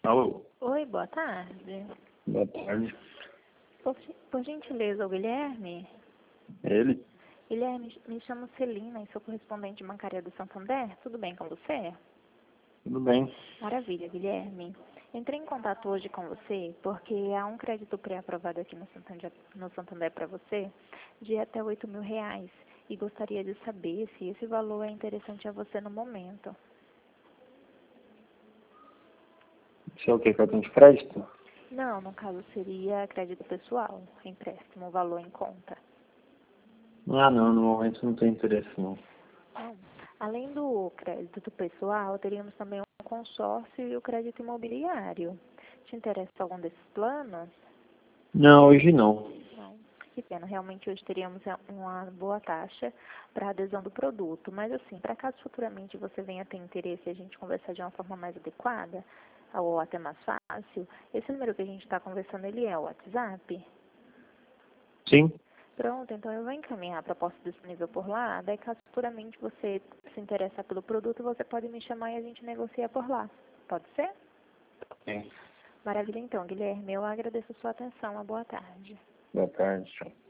Alô, Oi, boa tarde. boa tarde. Por gentileza, o Guilherme? Ele? Guilherme, me chamo Celina e sou correspondente bancária do Santander. Tudo bem com você? Tudo bem? Maravilha, Guilherme. Entrei em contato hoje com você porque há um crédito pré-aprovado aqui no Santander para você de até R$ 8.000 e gostaria de saber se esse valor é interessante a você no momento. Isso é o que? Cartão de crédito? Não, no caso seria crédito pessoal, empréstimo, valor em conta. Ah, não, no momento não tem interesse, não. Bom, além do crédito pessoal, teríamos também um consórcio e o crédito imobiliário. Te interessa algum desses planos? Não, hoje não. Não. Que pena, realmente hoje teríamos uma boa taxa para adesão do produto. Mas assim, para caso futuramente você venha ter interesse e a gente conversar de uma forma mais adequada, ou até mais fácil, esse número que a gente está conversando, ele é o WhatsApp? Sim? Pronto, então eu vou encaminhar a proposta disponível por lá, daí caso futuramente você se interessar pelo produto, você pode me chamar e a gente negocia por lá. Pode ser? Sim. Maravilha então, Guilherme, eu agradeço a sua atenção, uma boa tarde. Boa tarde, tchau.